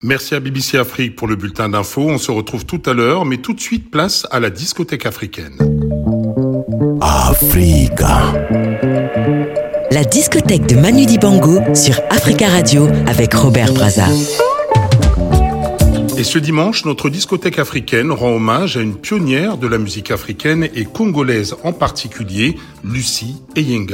Merci à BBC Afrique pour le bulletin d'infos. On se retrouve tout à l'heure, mais tout de suite, place à la discothèque africaine. Africa. La discothèque de Manu Dibango sur Africa Radio avec Robert Brazza. Et ce dimanche, notre discothèque africaine rend hommage à une pionnière de la musique africaine et congolaise en particulier, Lucie Eyenga.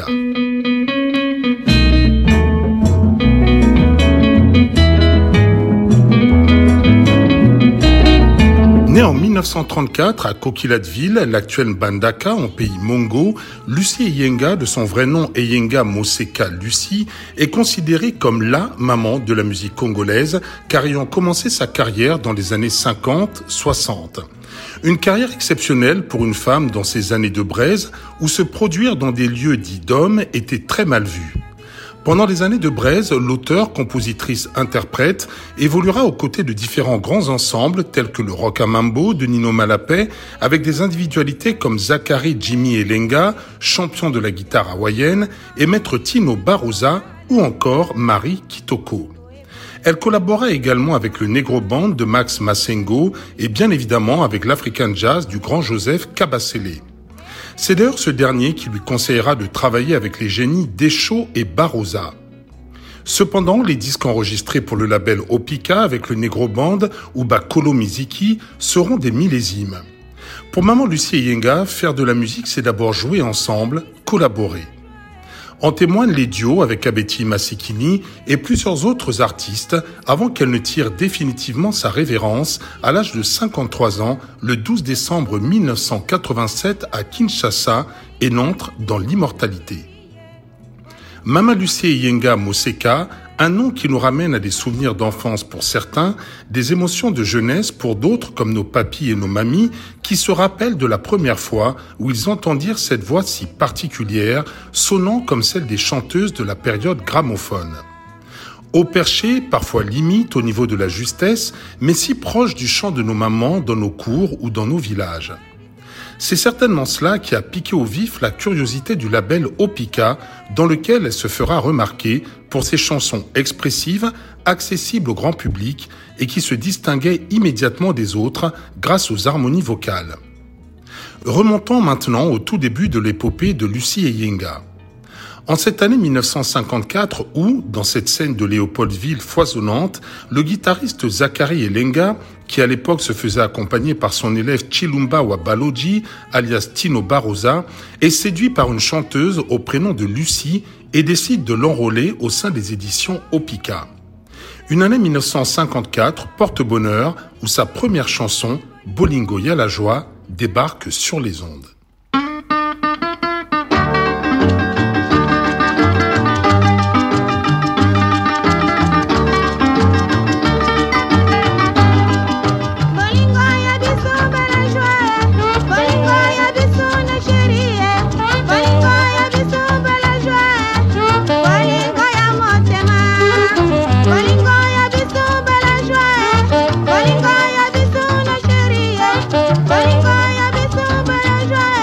Née en 1934 à Kokiladville, l'actuelle Mbandaka, en pays Mongo, Lucie Eyenga, de son vrai nom Eyenga Moseka Lucie, est considérée comme la maman de la musique congolaise, car ayant commencé sa carrière dans les années 50-60. Une carrière exceptionnelle pour une femme dans ces années de braise, où se produire dans des lieux dits d'hommes était très mal vu. Pendant les années de braise, l'auteur, compositrice, interprète évoluera aux côtés de différents grands ensembles tels que le Rock-a-Mambo de Nino Malapé, avec des individualités comme Zachary Jimmy Elenga, champion de la guitare hawaïenne, et Maître Tino Baroza ou encore Marie Kitoko. Elle collabora également avec le Negro Band de Max Massengo et bien évidemment avec l'African Jazz du grand Joseph Kabasele. C'est d'ailleurs ce dernier qui lui conseillera de travailler avec les génies Desho et Baroza. Cependant, les disques enregistrés pour le label Opika avec le Negro Band ou Bakolo Miziki seront des millésimes. Pour Maman Lucie Eyenga, faire de la musique, c'est d'abord jouer ensemble, collaborer. En témoignent les duos avec Abeti Masikini et plusieurs autres artistes avant qu'elle ne tire définitivement sa révérence à l'âge de 53 ans le 12 décembre 1987 à Kinshasa et n'entre dans l'immortalité. Mama Lucie Eyenga Moseka, un nom qui nous ramène à des souvenirs d'enfance pour certains, des émotions de jeunesse pour d'autres comme nos papis et nos mamies qui se rappellent de la première fois où ils entendirent cette voix si particulière, sonnant comme celle des chanteuses de la période gramophone. Haut perché, parfois limite au niveau de la justesse, mais si proche du chant de nos mamans dans nos cours ou dans nos villages. C'est certainement cela qui a piqué au vif la curiosité du label Opika, dans lequel elle se fera remarquer pour ses chansons expressives, accessibles au grand public et qui se distinguaient immédiatement des autres grâce aux harmonies vocales. Remontons maintenant au tout début de l'épopée de Lucie Eyenga. En cette année 1954 où, dans cette scène de Léopoldville foisonnante, le guitariste Zachary Elenga, qui à l'époque se faisait accompagner par son élève Chilumba Wabaloji, alias Tino Baroza, est séduit par une chanteuse au prénom de Lucie et décide de l'enrôler au sein des éditions Opika. Une année 1954 porte bonheur où sa première chanson, Bolingo Ya la joie, débarque sur les ondes. Bolingo ya biso na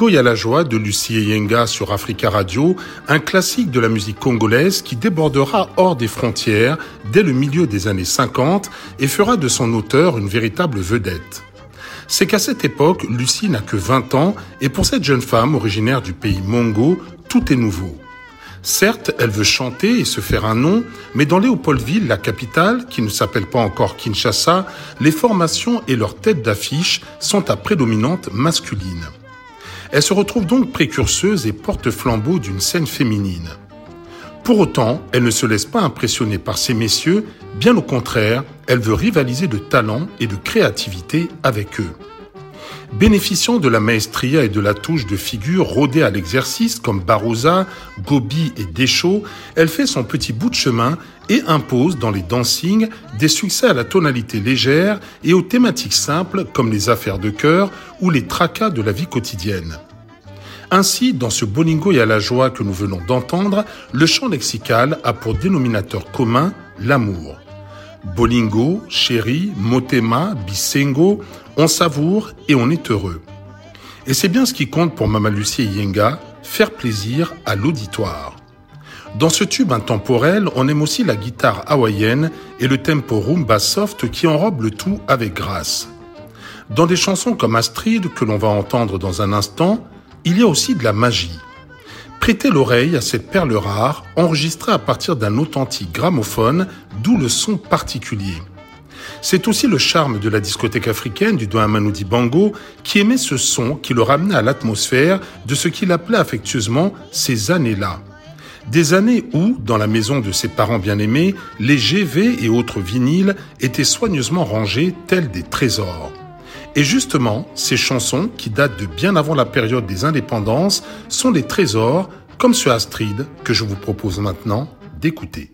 Bolingo Y'a la joie de Lucie Eyenga sur Africa Radio, un classique de la musique congolaise qui débordera hors des frontières dès le milieu des années 50 et fera de son auteur une véritable vedette. C'est qu'à cette époque, Lucie n'a que 20 ans et pour cette jeune femme originaire du pays Mongo, tout est nouveau. Certes, elle veut chanter et se faire un nom, mais dans Léopoldville, la capitale, qui ne s'appelle pas encore Kinshasa, les formations et leurs têtes d'affiche sont à prédominante masculine. Elle se retrouve donc précurseuse et porte-flambeau d'une scène féminine. Pour autant, elle ne se laisse pas impressionner par ces messieurs, bien au contraire, elle veut rivaliser de talent et de créativité avec eux. Bénéficiant de la maestria et de la touche de figures rodées à l'exercice comme Baroza, Gobi et Deschaux, elle fait son petit bout de chemin et impose dans les dancings des succès à la tonalité légère et aux thématiques simples comme les affaires de cœur ou les tracas de la vie quotidienne. Ainsi, dans ce Bolingo Y'a la joie que nous venons d'entendre, le chant lexical a pour dénominateur commun l'amour. Bolingo, chéri, motema, bisengo, on savoure et on est heureux. Et c'est bien ce qui compte pour Mama Lucie Eyenga, faire plaisir à l'auditoire. Dans ce tube intemporel, on aime aussi la guitare hawaïenne et le tempo rumba soft qui enrobe le tout avec grâce. Dans des chansons comme Astrid, que l'on va entendre dans un instant, il y a aussi de la magie. Prêtez l'oreille à cette perle rare, enregistrée à partir d'un authentique gramophone, d'où le son particulier. C'est aussi le charme de la discothèque africaine du Don Amadou Dibango qui aimait ce son qui le ramenait à l'atmosphère de ce qu'il appelait affectueusement ces années-là. Des années où, dans la maison de ses parents bien-aimés, les GV et autres vinyles étaient soigneusement rangés tels des trésors. Et justement, ces chansons, qui datent de bien avant la période des indépendances, sont des trésors, comme ce Astrid, que je vous propose maintenant d'écouter.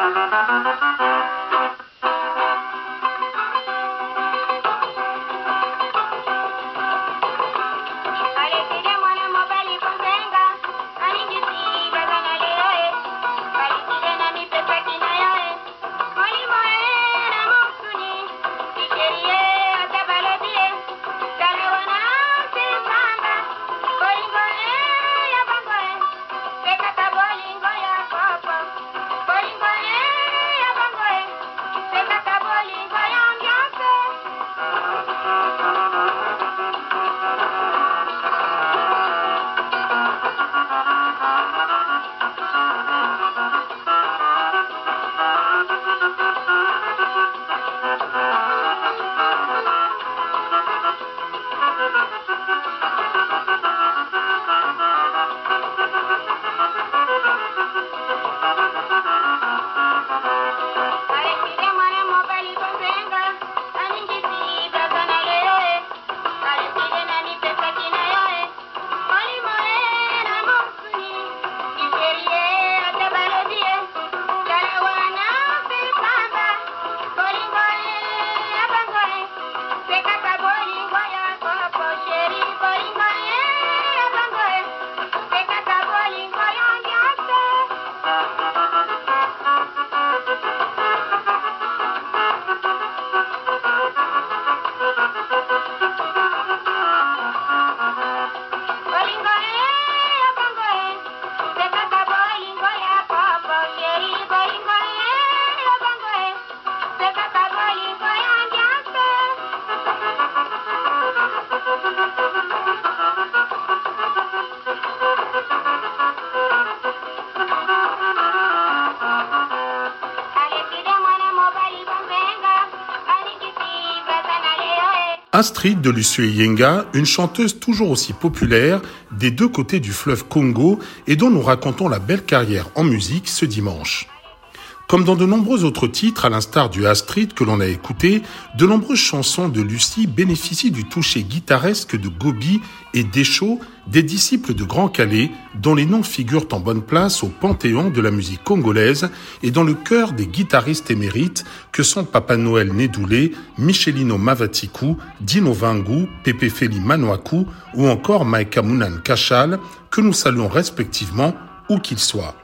Astrid de Lucie Eyenga, une chanteuse toujours aussi populaire des deux côtés du fleuve Congo et dont nous racontons la belle carrière en musique ce dimanche. Comme dans de nombreux autres titres, à l'instar du Astrid que l'on a écouté, de nombreuses chansons de Lucie bénéficient du toucher guitaresque de Gobi et Deschaux, des disciples de Grand Calais, dont les noms figurent en bonne place au panthéon de la musique congolaise et dans le cœur des guitaristes émérites que sont Papa Noël Nédoulé, Michelino Mavatikou, Dino Vangu, Pepe Feli Manoakou ou encore Maïka Mounan Kachal, que nous saluons respectivement où qu'ils soient.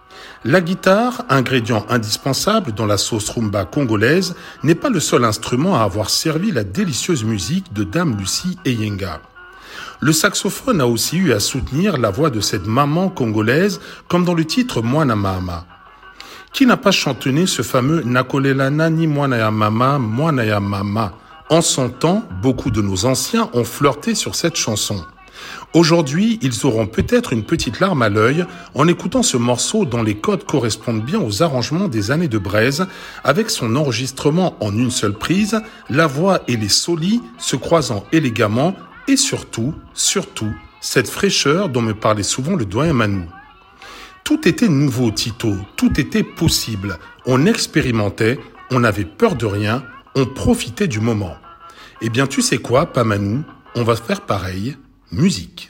La guitare, ingrédient indispensable dans la sauce rumba congolaise, n'est pas le seul instrument à avoir servi la délicieuse musique de Dame Lucie Eyenga. Le saxophone a aussi eu à soutenir la voix de cette maman congolaise, comme dans le titre Mwana Mama. Qui n'a pas chantonné ce fameux Nakolela Nani Mwana ya Mama, Mwana ya Mama? En son temps, beaucoup de nos anciens ont flirté sur cette chanson. Aujourd'hui, ils auront peut-être une petite larme à l'œil en écoutant ce morceau dont les codes correspondent bien aux arrangements des années de Braise, avec son enregistrement en une seule prise, la voix et les solis se croisant élégamment et surtout, cette fraîcheur dont me parlait souvent le doyen Manu. Tout était nouveau, Tito, tout était possible. On expérimentait, on n'avait peur de rien, on profitait du moment. Eh bien, tu sais quoi, Pamanou, on va faire pareil. Musique.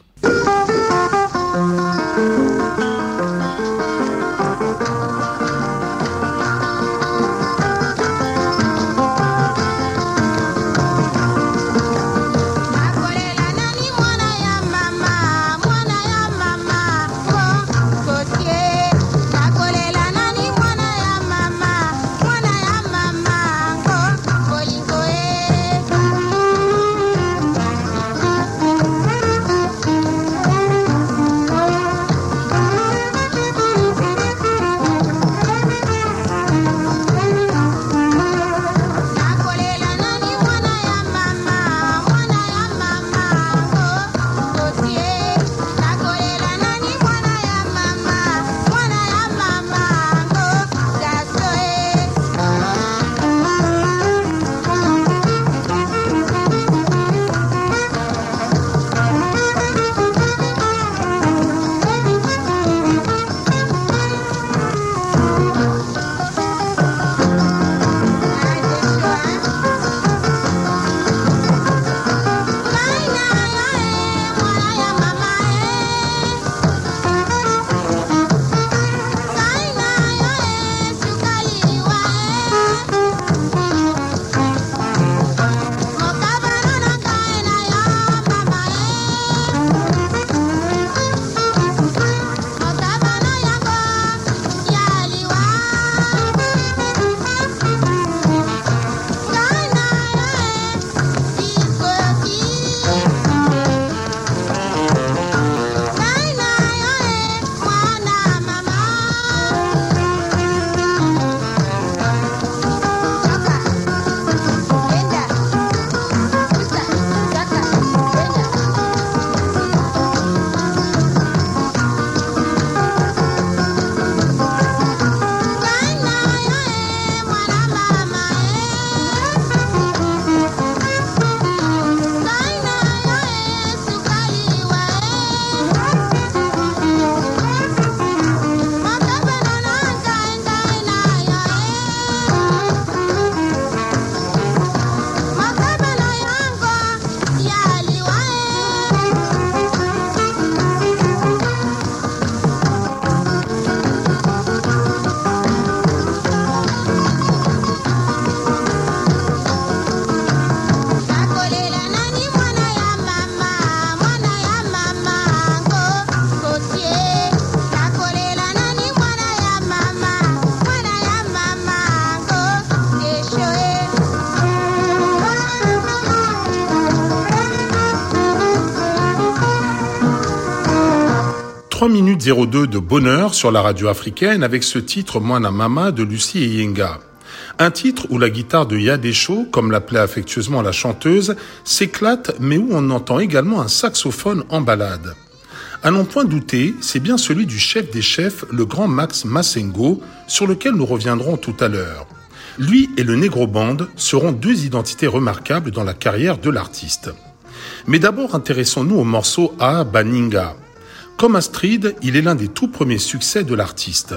« 3 minutes 02 de bonheur sur la radio africaine avec ce titre Mwana Mama de Lucie Eyenga. Un titre où la guitare de Yadesho, comme l'appelait affectueusement la chanteuse, s'éclate mais où on entend également un saxophone en ballade. À n'en point douter, c'est bien celui du chef des chefs, le grand Max Massengo, sur lequel nous reviendrons tout à l'heure. Lui et le Negro Band seront deux identités remarquables dans la carrière de l'artiste. Mais d'abord intéressons-nous au morceau A Baninga. Comme Astrid, il est l'un des tout premiers succès de l'artiste.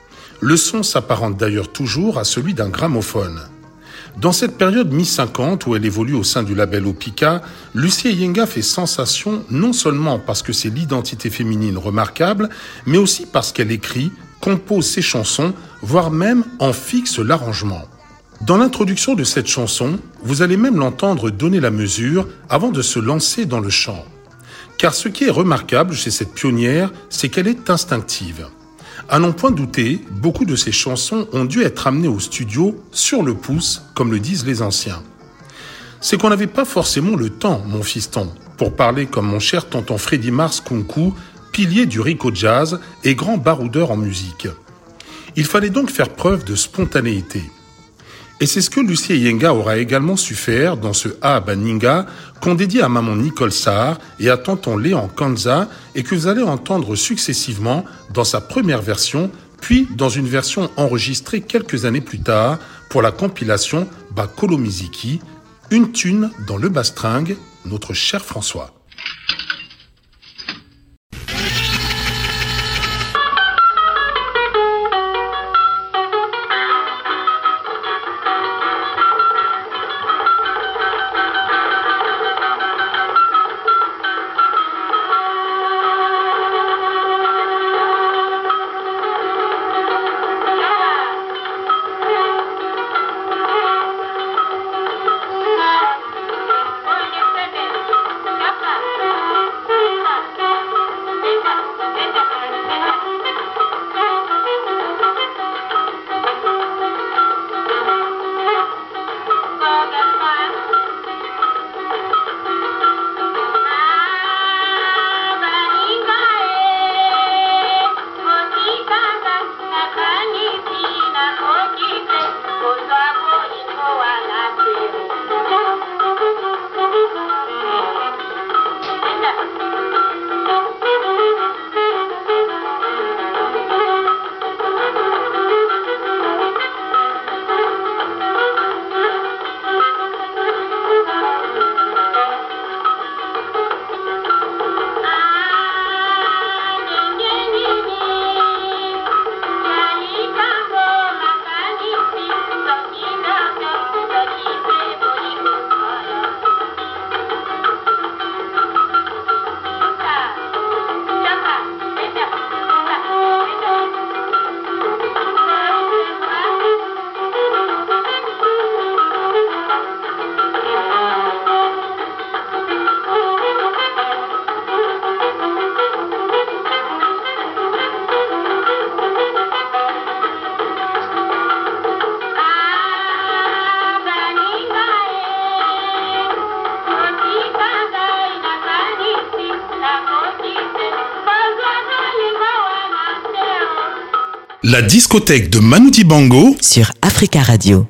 Le son s'apparente d'ailleurs toujours à celui d'un gramophone. Dans cette période mi-50 où elle évolue au sein du label Opika, Lucie Eyenga fait sensation non seulement parce que c'est l'identité féminine remarquable, mais aussi parce qu'elle écrit, compose ses chansons, voire même en fixe l'arrangement. Dans l'introduction de cette chanson, vous allez même l'entendre donner la mesure avant de se lancer dans le chant. Car ce qui est remarquable chez cette pionnière, c'est qu'elle est instinctive. À n'en point douter, beaucoup de ses chansons ont dû être amenées au studio sur le pouce, comme le disent les anciens. C'est qu'on n'avait pas forcément le temps, mon fiston. pour parler comme mon cher tonton Freddy Mars Kunku, pilier du Rico Jazz et grand baroudeur en musique. Il fallait donc faire preuve de spontanéité. Et c'est ce que Lucie Eyenga aura également su faire dans ce A Baninga qu'on dédie à maman Nicole Sarr et à tonton Léon Kanza et que vous allez entendre successivement dans sa première version, puis dans une version enregistrée quelques années plus tard pour la compilation Bakolo Miziki, une thune dans le bastringue, notre cher François. La discothèque de Manu Dibango sur Africa Radio.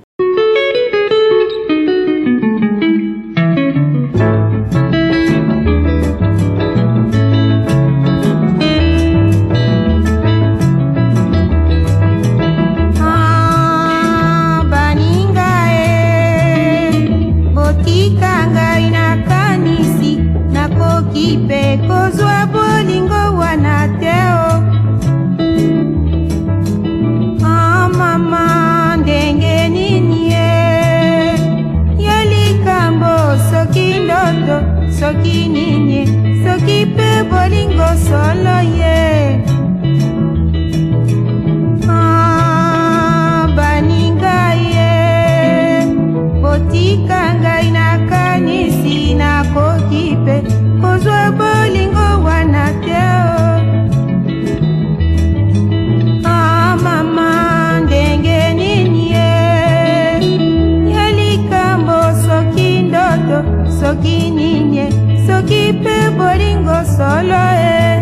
Soki ninye, soki pe bolingo solo ye. Baninga ye, botika ngai nakanisi nakoki pe kozwa bolingo wana teo. Mama ndenge nini ye, yalikambo soki ndoto, soki ninye, soki pe bolingo solo e.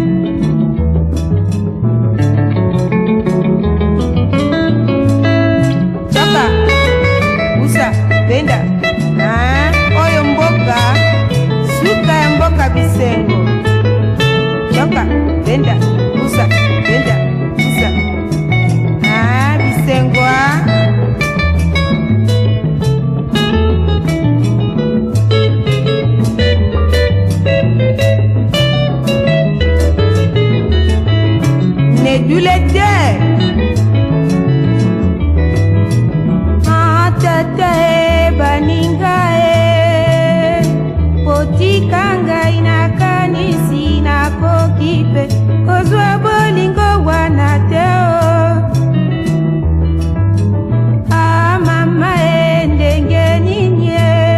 Choka, usa, benda, oyo mboka, suka ya mboka bisengo. Choka, benda, usa, benda, usa. Bisengo Nedulete Atata baninga potika ngai nakanisi nakokipe kozwa bolingo wana teo. Mama ndenge nini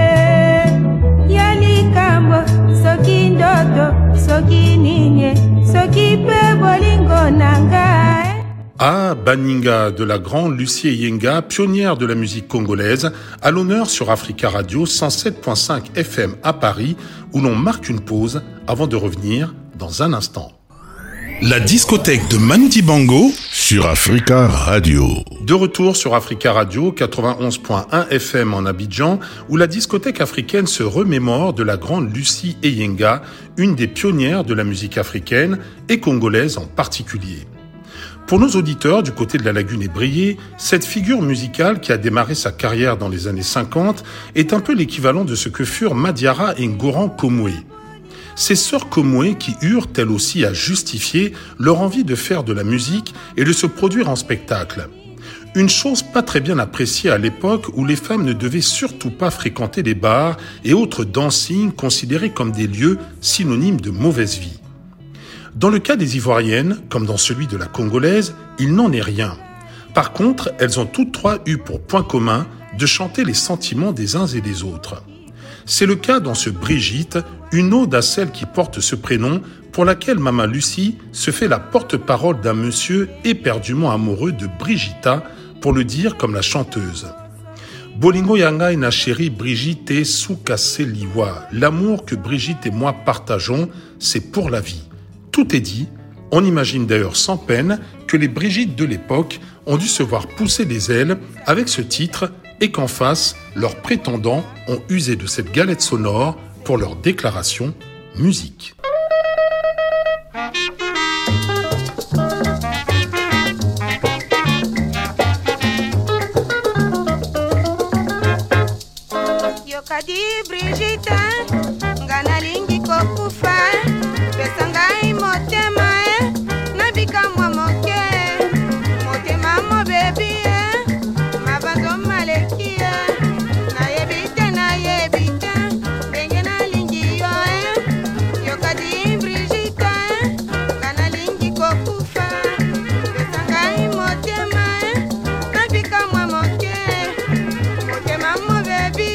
yalikambo soki ndoto soki nini soki pe bolingo nanga. Baninga de la grande Lucie Yenga, pionnière de la musique congolaise, à l'honneur sur Africa Radio 107.5 FM à Paris, où l'on marque une pause avant de revenir dans un instant. La discothèque de Manu Dibango sur Africa Radio. De retour sur Africa Radio 91.1 FM en Abidjan, où la discothèque africaine se remémore de la grande Lucie Yenga, une des pionnières de la musique africaine et congolaise en particulier. Pour nos auditeurs du côté de la lagune ébriée, cette figure musicale qui a démarré sa carrière dans les années 50 est un peu l'équivalent de ce que furent Madiara et Ngoran Komwe. Ces sœurs Komwe qui eurent elles aussi à justifier leur envie de faire de la musique et de se produire en spectacle. Une chose pas très bien appréciée à l'époque où les femmes ne devaient surtout pas fréquenter les bars et autres dancing considérés comme des lieux synonymes de mauvaise vie. Dans le cas des Ivoiriennes, comme dans celui de la Congolaise, il n'en est rien. Par contre, elles ont toutes trois eu pour point commun de chanter les sentiments des uns et des autres. C'est le cas dans ce Brigitte, une ode à celle qui porte ce prénom, pour laquelle Mama Lucie se fait la porte-parole d'un monsieur éperdument amoureux de Brigitta, pour le dire comme la chanteuse. Bolingo yanga ina chérie Brigitte soukase liwa. L'amour que Brigitte et moi partageons, c'est pour la vie. Tout est dit. On imagine d'ailleurs sans peine que les Brigitte de l'époque ont dû se voir pousser des ailes avec ce titre et qu'en face, leurs prétendants ont usé de cette galette sonore pour leur déclaration musique. Yokadi Brigitte, ngana lingi kokufa, pesa ngai motema nabika mwa moke, motema mo baby mabanzo maleki na yebite, ndenge na lingi yo yokadi Brigitte, ngana lingi kokufa, pesa ngai motema nabika mwa moke, motema mo baby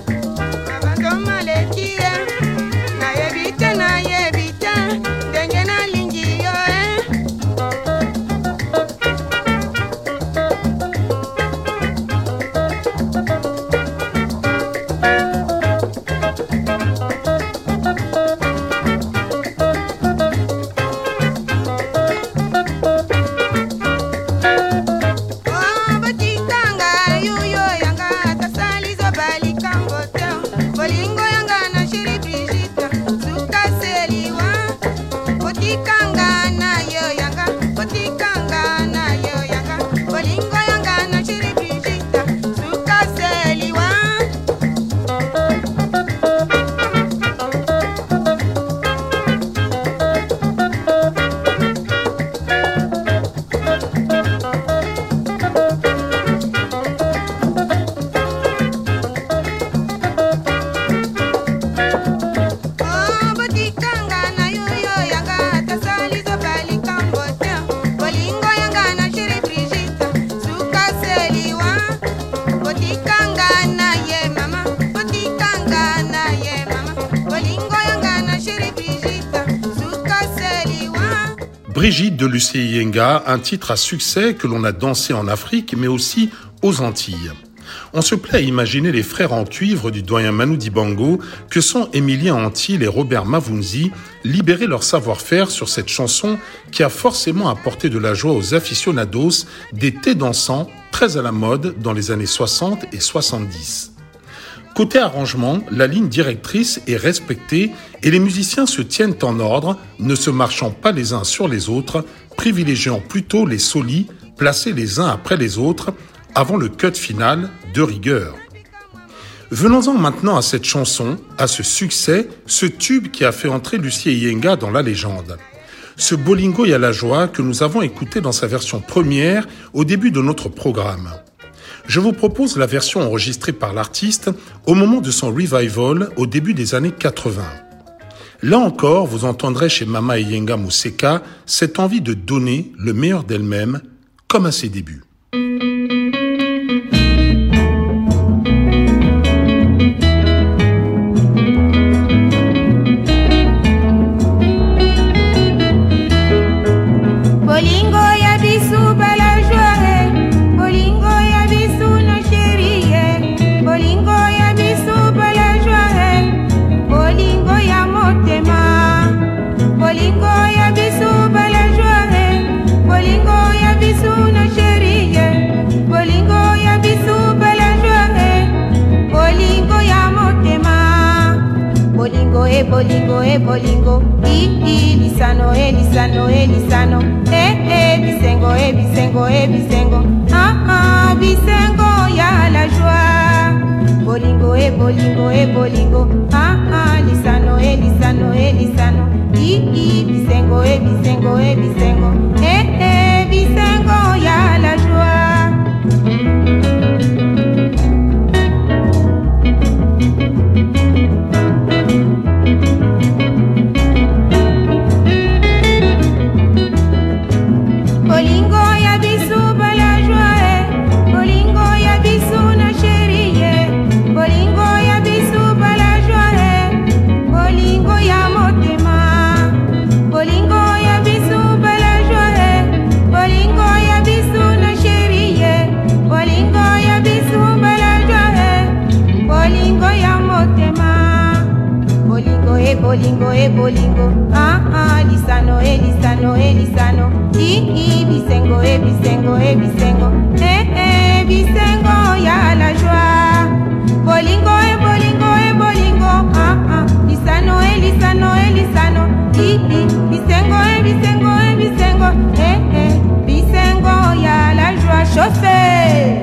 Brigitte de Lucie Yenga, un titre à succès que l'on a dansé en Afrique, mais aussi aux Antilles. On se plaît à imaginer les frères en cuivre du doyen Manu Dibango, que sont Émilien Antil et Robert Mavunzi, libérer leur savoir-faire sur cette chanson qui a forcément apporté de la joie aux aficionados d'été dansants très à la mode dans les années 60 et 70. Côté arrangement, la ligne directrice est respectée et les musiciens se tiennent en ordre, ne se marchant pas les uns sur les autres, privilégiant plutôt les solis placés les uns après les autres avant le cut final de rigueur. Venons-en maintenant à cette chanson, à ce succès, ce tube qui a fait entrer Lucie Yenga dans la légende. Ce Bolingo ya la joie que nous avons écouté dans sa version première au début de notre programme. Je vous propose la version enregistrée par l'artiste au moment de son revival au début des années 80. Là encore, vous entendrez chez Mama Yenga Moseka cette envie de donner le meilleur d'elle-même, comme à ses débuts. Bolingo ya bisu bala joie. bolingo, lisano, lisano, lisano, bisengo, bisengo, bisengo, bisengo ya la joie. Bolingo, bolingo, bolingo, lisano, lisano, lisano, bisengo, bisengo, bisengo, bisengo ya la joie. Bolingo, bolingo, lisano, lisano, lisano, bisengo, bisengo, bisengo, bisengo ya la joie. Bolingo, bolingo, bolingo, lisano, lisano, lisano, bisengo, bisengo, bisengo, bisengo ya la joie. Chauffeur.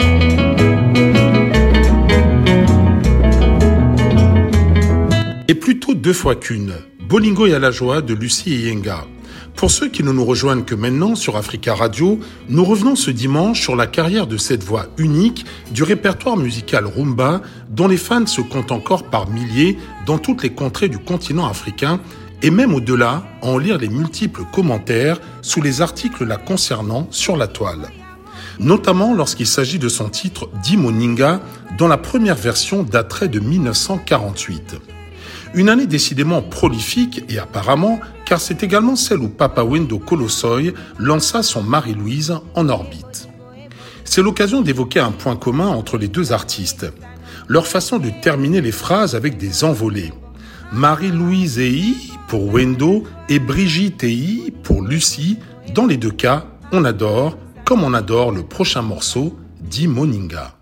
Et plutôt deux fois qu'une, Bolingo y a la joie de Lucie et Yenga. Pour ceux qui ne nous rejoignent que maintenant sur Africa Radio, nous revenons ce dimanche sur la carrière de cette voix unique du répertoire musical rumba dont les fans se comptent encore par milliers dans toutes les contrées du continent africain et même au-delà à en lire les multiples commentaires sous les articles la concernant sur la toile. Notamment lorsqu'il s'agit de son titre Di Moninga dont la première version daterait de 1948. Une année décidément prolifique et apparemment, car c'est également celle où Papa Wendo Kolosoy lança son Marie-Louise en orbite. C'est l'occasion d'évoquer un point commun entre les deux artistes, leur façon de terminer les phrases avec des envolées. Marie-Louise EI pour Wendo et Brigitte EI pour Lucie. Dans les deux cas, on adore, comme on adore le prochain morceau, Di Moninga.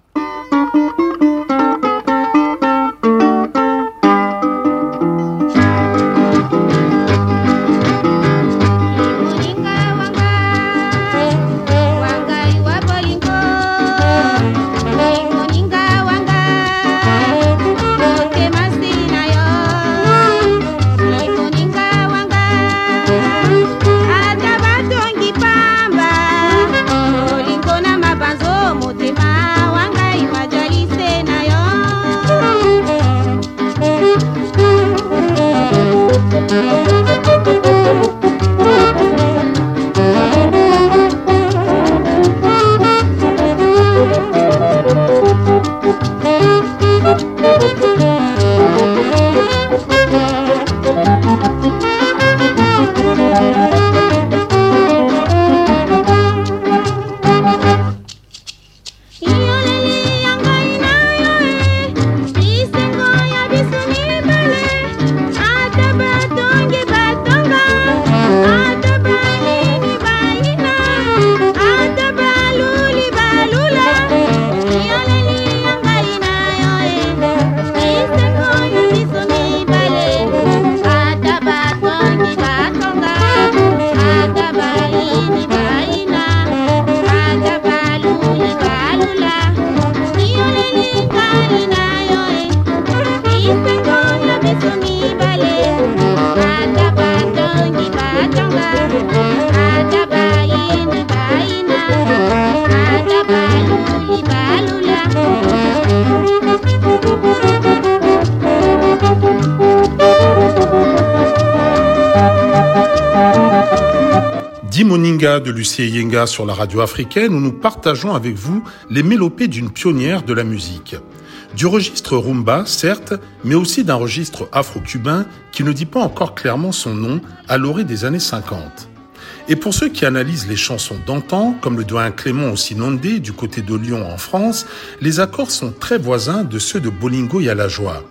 Di Moninga de Lucie et Yenga sur la radio africaine où nous partageons avec vous les mélopées d'une pionnière de la musique. Du registre rumba, certes, mais aussi d'un registre afro-cubain qui ne dit pas encore clairement son nom à l'orée des années 50. Et pour ceux qui analysent les chansons d'antan, comme le doyen Clément Ossinondé du côté de Lyon en France, les accords sont très voisins de ceux de Bolingo y a la joie.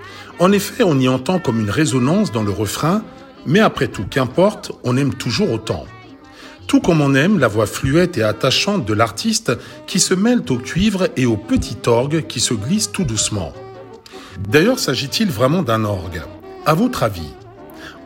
En effet, on y entend comme une résonance dans le refrain, mais après tout, qu'importe, on aime toujours autant. Tout comme on aime la voix fluette et attachante de l'artiste qui se mêle au cuivre et au petit orgue qui se glisse tout doucement. D'ailleurs, s'agit-il vraiment d'un orgue ? À votre avis ?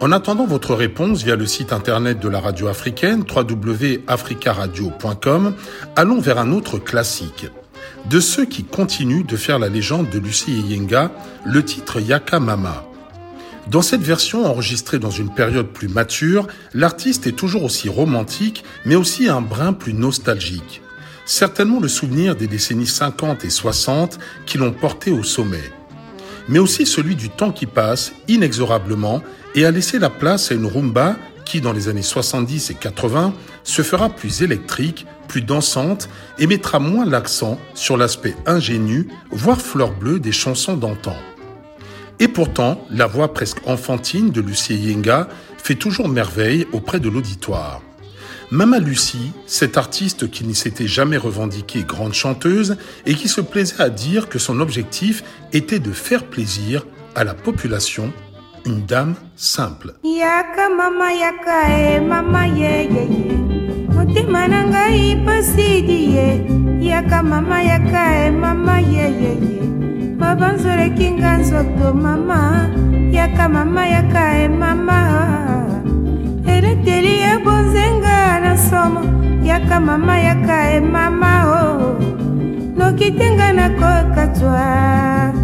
En attendant votre réponse via le site internet de la radio africaine, www.africaradio.com, allons vers un autre classique. De ceux qui continuent de faire la légende de Lucie Eyenga, le titre Yaka Mama. Dans cette version enregistrée dans une période plus mature, l'artiste est toujours aussi romantique, mais aussi un brin plus nostalgique. Certainement le souvenir des décennies 50 et 60 qui l'ont porté au sommet. Mais aussi celui du temps qui passe, inexorablement, et a laissé la place à une rumba qui, dans les années 70 et 80, se fera plus électrique, plus dansante et mettra moins l'accent sur l'aspect ingénu, voire fleur bleue des chansons d'antan. Et pourtant, la voix presque enfantine de Lucie Eyenga fait toujours merveille auprès de l'auditoire. Mama Lucie, cette artiste qui ne s'était jamais revendiquée grande chanteuse et qui se plaisait à dire que son objectif était de faire plaisir à la population, une dame simple. Yaka mama yaka mama ye ye ye Motema nanga ipasidi ye Yaka mama yaka mama ye ye ye Mabanzore kinga nzoto mama Yaka mama yaka mama Ereteli ya bonzenga na somo Yaka mama yaka mama oh Nokitenga na kokatwa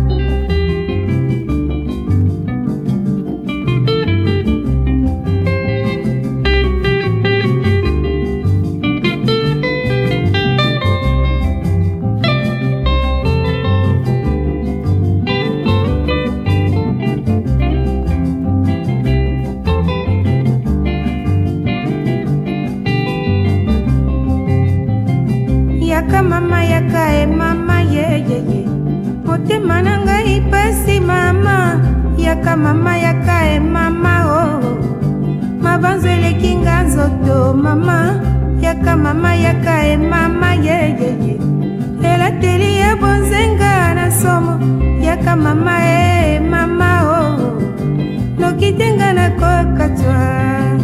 Yaka mama yaka mama ye ye ye Motema nanga ipasi mama Yaka mama yaka mama oh Mabanzele kinga nzoto mama Yaka mama yaka mama ye ye ye Ela teli ya bonzenga na somo Yaka mama mama oh Nokitenga na kokatwa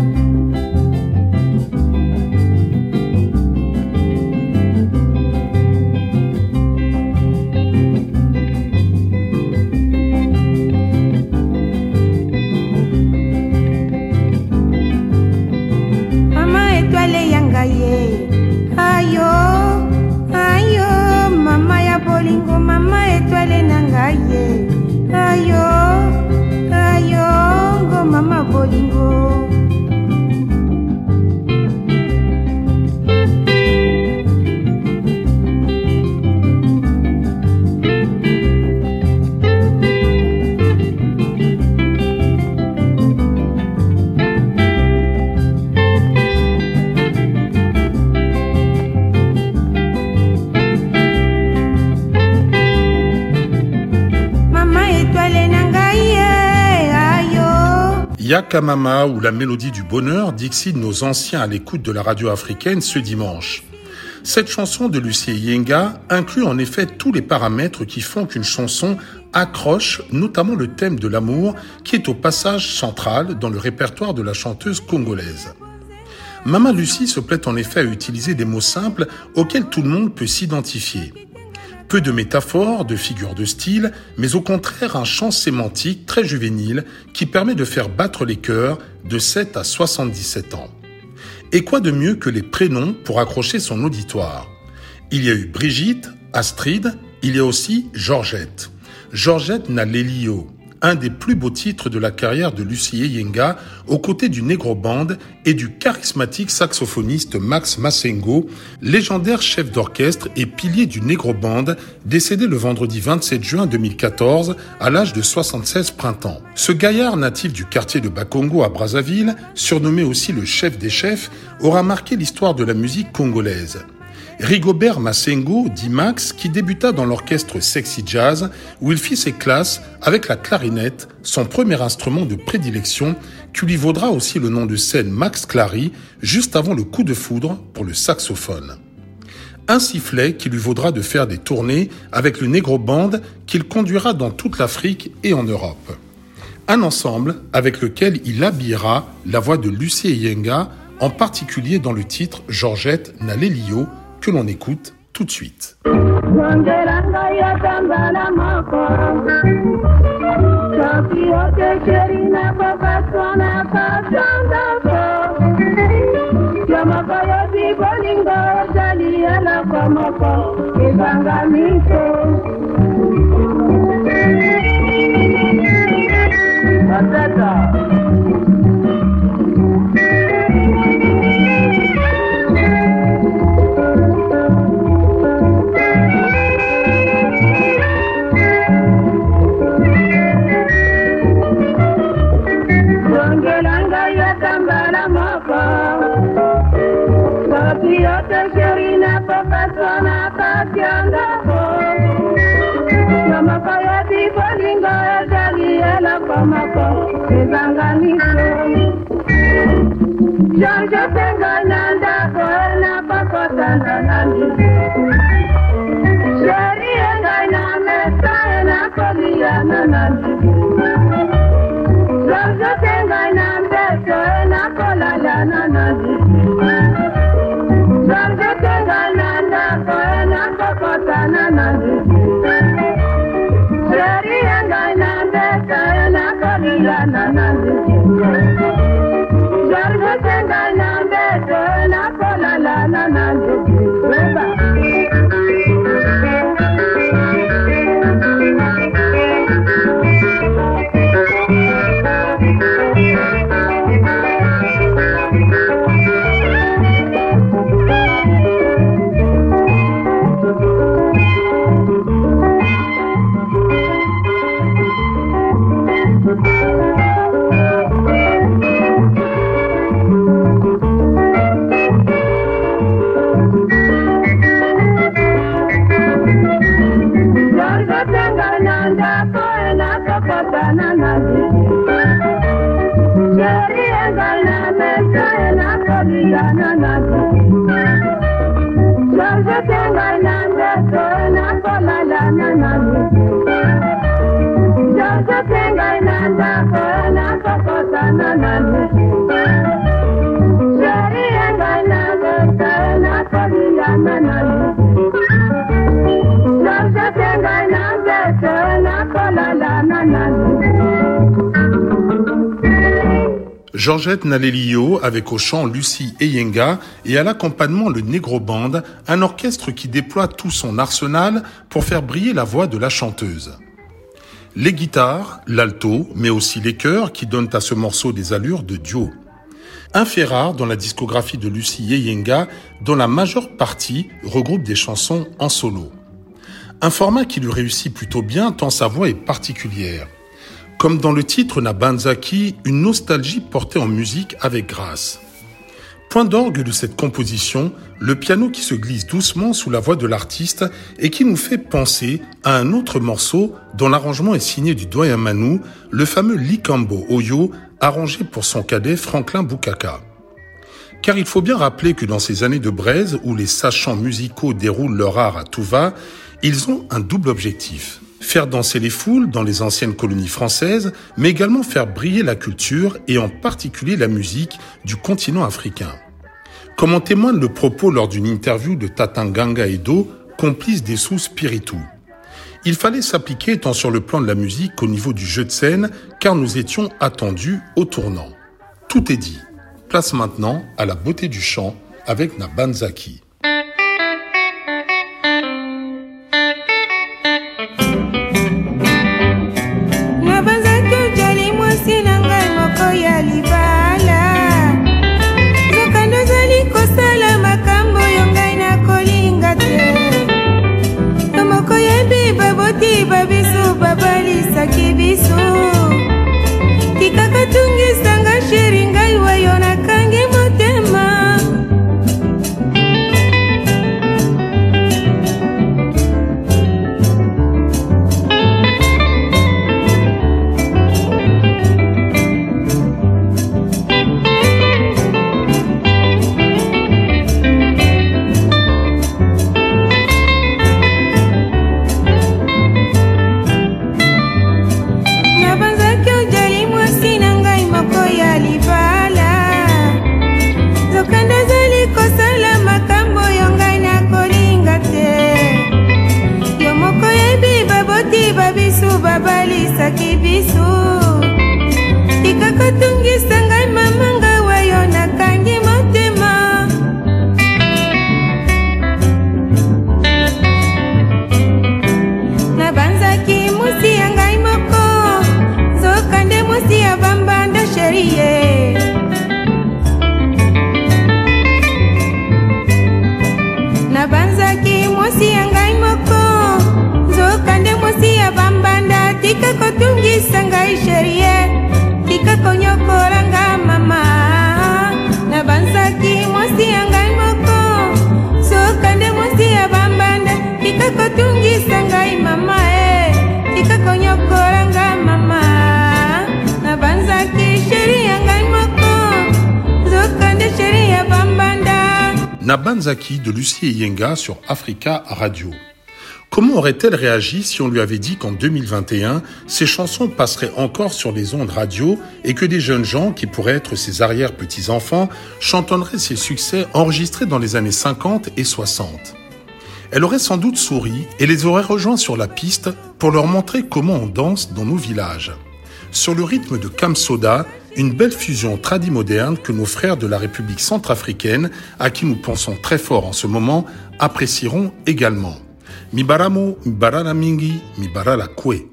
Ayo, ayo, mama ya bolingo, mama étoile nangaye. Ayo, ayo, go mama bolingo. Yaka Mama ou la mélodie du bonheur dixit nos anciens à l'écoute de la radio africaine ce dimanche. Cette chanson de Lucie Eyenga inclut en effet tous les paramètres qui font qu'une chanson accroche, notamment le thème de l'amour qui est au passage central dans le répertoire de la chanteuse congolaise. Mama Lucie se plaît en effet à utiliser des mots simples auxquels tout le monde peut s'identifier. Peu de métaphores, de figures de style, mais au contraire un chant sémantique très juvénile qui permet de faire battre les cœurs de 7 à 77 ans. Et quoi de mieux que les prénoms pour accrocher son auditoire ? Il y a eu Brigitte, Astrid, il y a aussi Georgette. Georgette Nalelio, un des plus beaux titres de la carrière de Lucie Eyenga, aux côtés du Negro Band et du charismatique saxophoniste Max Massengo, légendaire chef d'orchestre et pilier du Negro Band, décédé le vendredi 27 juin 2014 à l'âge de 76 printemps. Ce gaillard natif du quartier de Bakongo à Brazzaville, surnommé aussi le chef des chefs, aura marqué l'histoire de la musique congolaise. Rigobert Massengo, dit Max, qui débuta dans l'orchestre Sexy Jazz, où il fit ses classes avec la clarinette, son premier instrument de prédilection, qui lui vaudra aussi le nom de scène Max Clary, juste avant le coup de foudre pour le saxophone. Un sifflet qui lui vaudra de faire des tournées avec le Negro Band qu'il conduira dans toute l'Afrique et en Europe. Un ensemble avec lequel il habillera la voix de Lucie Eyenga, en particulier dans le titre Georgette Nalelio, que l'on écoute tout de suite. Georgette Nalelio avec au chant Lucie Eyenga et à l'accompagnement le Negro Band, un orchestre qui déploie tout son arsenal pour faire briller la voix de la chanteuse. Les guitares, l'alto, mais aussi les chœurs qui donnent à ce morceau des allures de duo. Un fait rare dans la discographie de Lucie Eyenga, dont la majeure partie regroupe des chansons en solo. Un format qui lui réussit plutôt bien tant sa voix est particulière. Comme dans le titre Nabanzaki, une nostalgie portée en musique avec grâce. Point d'orgue de cette composition, le piano qui se glisse doucement sous la voix de l'artiste et qui nous fait penser à un autre morceau dont l'arrangement est signé du doyen Manu, le fameux Likambo Oyo, arrangé pour son cadet Franklin Bukaka. Car il faut bien rappeler que dans ces années de braise où les sachants musicaux déroulent leur art à tout va, ils ont un double objectif. Faire danser les foules dans les anciennes colonies françaises, mais également faire briller la culture et en particulier la musique du continent africain. Comme en témoigne le propos lors d'une interview de Tatanganga Edo, complice des sous Spiritu. Il fallait s'appliquer tant sur le plan de la musique qu'au niveau du jeu de scène, car nous étions attendus au tournant. Tout est dit. Place maintenant à la beauté du chant avec Nabanzaki. Tikakatungisanga shiringa iwayo na kange motema tungisa ngai sherie tika konyokolanga mama na banzaki mwasi ya ngai moko sokande mwasi ya bambanda tika kotungisa ngai mama tika konyokolanga mama na banzaki sherie ya ngai moko sokande sherie ya bambanda. Nabanzaki de Lucie Yenga sur Africa Radio. Comment aurait-elle réagi si on lui avait dit qu'en 2021, ses chansons passeraient encore sur les ondes radio et que des jeunes gens qui pourraient être ses arrière-petits-enfants chantonneraient ses succès enregistrés dans les années 50 et 60 ? Elle aurait sans doute souri et les aurait rejoints sur la piste pour leur montrer comment on danse dans nos villages. Sur le rythme de Kamsoda, une belle fusion tradi-moderne que nos frères de la République centrafricaine, à qui nous pensons très fort en ce moment, apprécieront également. Mibaramo, Mibarala Mingi, Mibarala Kwe.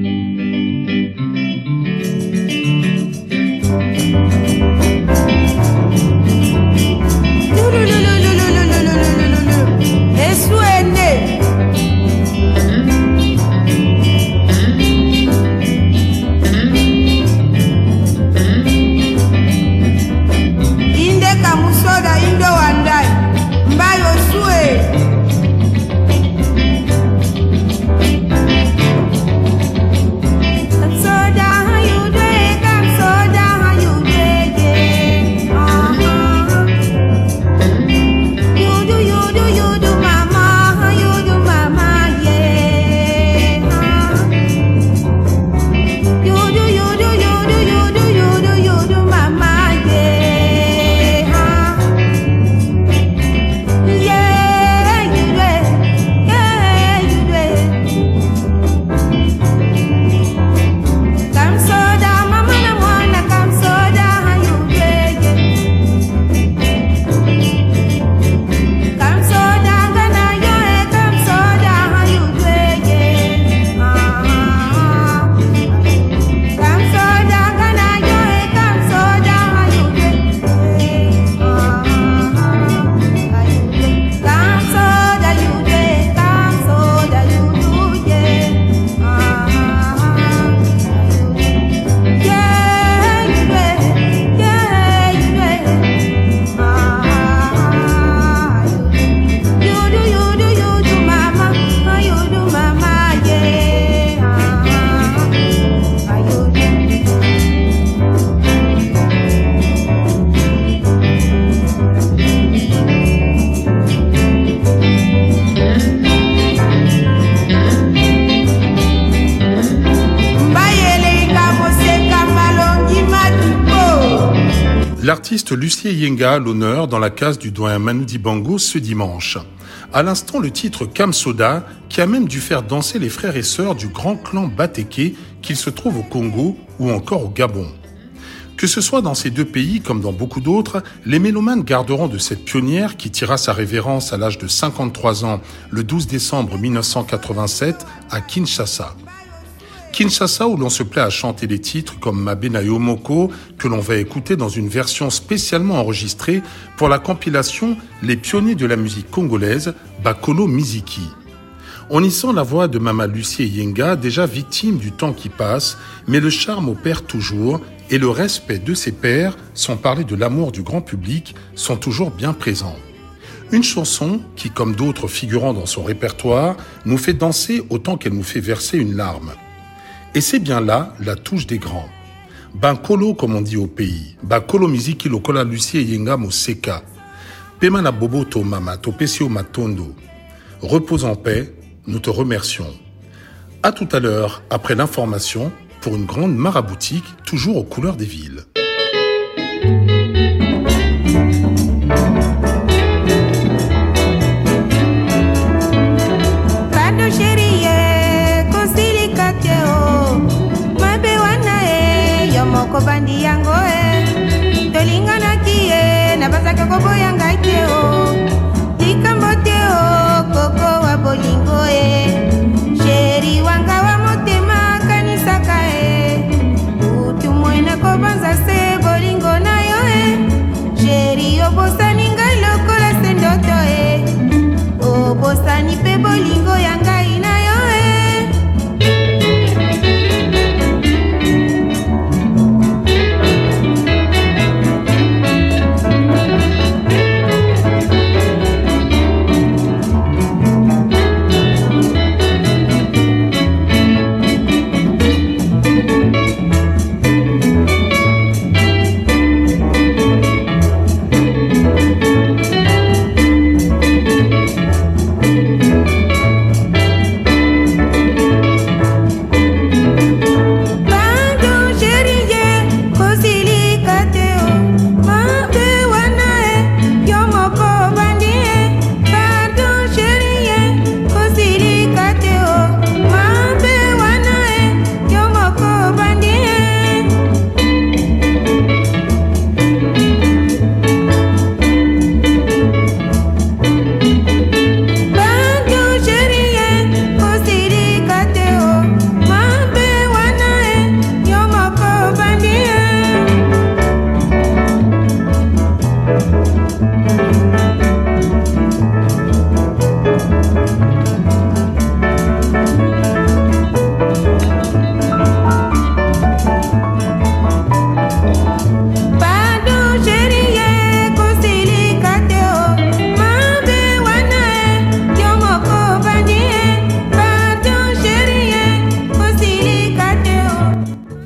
L'artiste Lucie Yenga a l'honneur dans la case du doyen Manu Dibango ce dimanche. À l'instant, le titre Kamsoda, qui a même dû faire danser les frères et sœurs du grand clan Bateke, qu'il se trouve au Congo ou encore au Gabon. Que ce soit dans ces deux pays comme dans beaucoup d'autres, les mélomanes garderont de cette pionnière qui tira sa révérence à l'âge de 53 ans le 12 décembre 1987 à Kinshasa. Kinshasa où l'on se plaît à chanter des titres comme Mabena Yomoko que l'on va écouter dans une version spécialement enregistrée pour la compilation Les pionniers de la musique congolaise, Bakolo Miziki. On y sent la voix de Mama Lucie Yenga déjà victime du temps qui passe, mais le charme opère toujours et le respect de ses pairs, sans parler de l'amour du grand public, sont toujours bien présents. Une chanson qui, comme d'autres figurant dans son répertoire, nous fait danser autant qu'elle nous fait verser une larme. Et c'est bien là la touche des grands. Bankolo, comme on dit au pays. Bakolo Miziki lokola Lucie Yenga Moseka. Pema na bobo to mama, to pesio matondo. Repose en paix, nous te remercions. À tout à l'heure, après l'information, pour une grande maraboutique, toujours aux couleurs des villes. Kobandi yango tolingana kie na bazaka kobo yanga teo likambo teo koko wa bolingo sheri wanga wa motema kanisaka utu mwena kobanza se bolingo na yo sheri obosani ngai lokola sendoto obosani pe bolingo yanga ina yo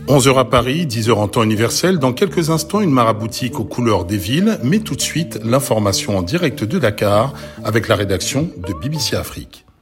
11h à Paris, 10h en temps universel. Dans quelques instants, une maraboutique aux couleurs des villes. Mais tout de suite, l'information en direct de Dakar avec la rédaction de BBC Afrique.